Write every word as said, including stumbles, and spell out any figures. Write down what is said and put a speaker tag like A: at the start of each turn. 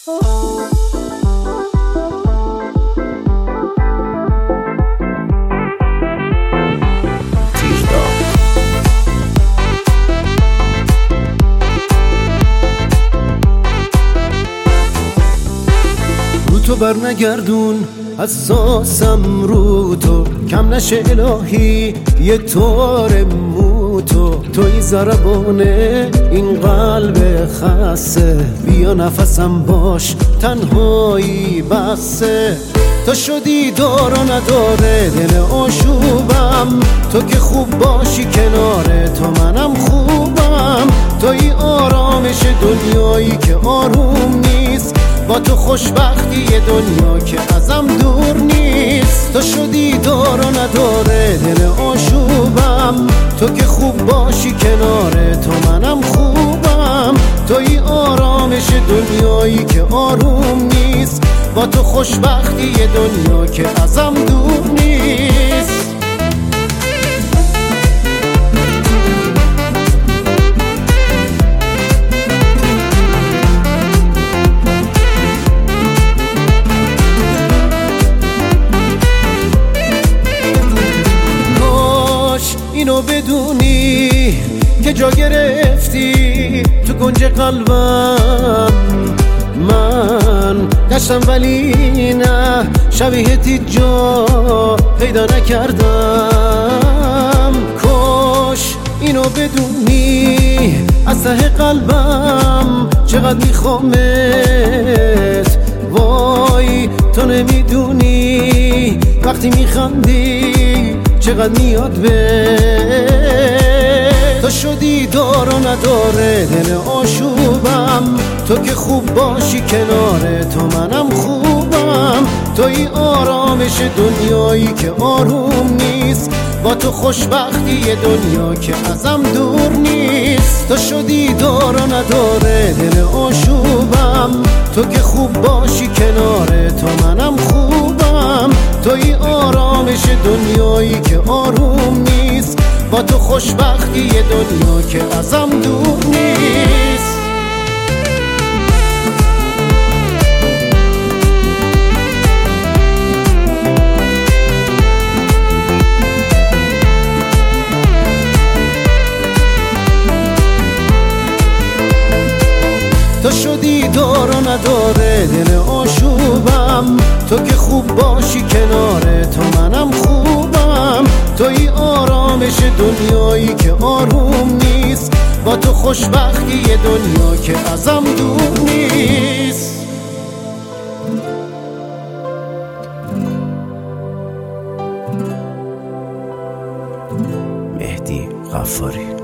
A: تو بر نگردون حساسم رو تو، کم نشه الهی یه طور مو تو. توی ضربانه این قلب خسته، بیا نفسم باش تنهایی بسه. تو شدی دار و نداره دل آشوبم، تو که خوب باشی کناره تو منم خوبم. توی آرامش دنیایی که آروم نیست، با تو خوشبختی دنیا که ازم دور نیست. تو شدی دار و نداره دل آشوبم، تو که خوب باشی کناره تو منم خوبم. توی آرامش دنیایی که آروم نیست، با تو خوشبختی دنیا که ازم دور نیست. اینو بدونی که جا گرفتی تو کنج قلبم. من گشتم ولی نه شبیهتی جا پیدا نکردم. کاش اینو بدونی از ته قلبم چقدر میخوامت. وای تو نمیدونی وقتی میخندی چقدر میاد به. تو شدی دار و نداره دل آشوبم، تو که خوب باشی کناره تو منم خوبم. توی آرامش دنیایی که آروم نیست، با تو خوشبختی دنیا که ازم دور نیست. تو شدی دار و نداره دل آشوبم، تو که خوب باشی کناره تو منم خوبم. توی آرامش دنیایی که آروم نیست، با تو خوشبختی دنیا که ازم دور نیست. تو شدی دار و نداره دل آشوبم، تو که خوب باشی کناره تو منم خوبم. توی آرامش دنیایی که آروم نیست، با تو خوشبختی دنیا که ازم دور نیست. مهدی غفاری.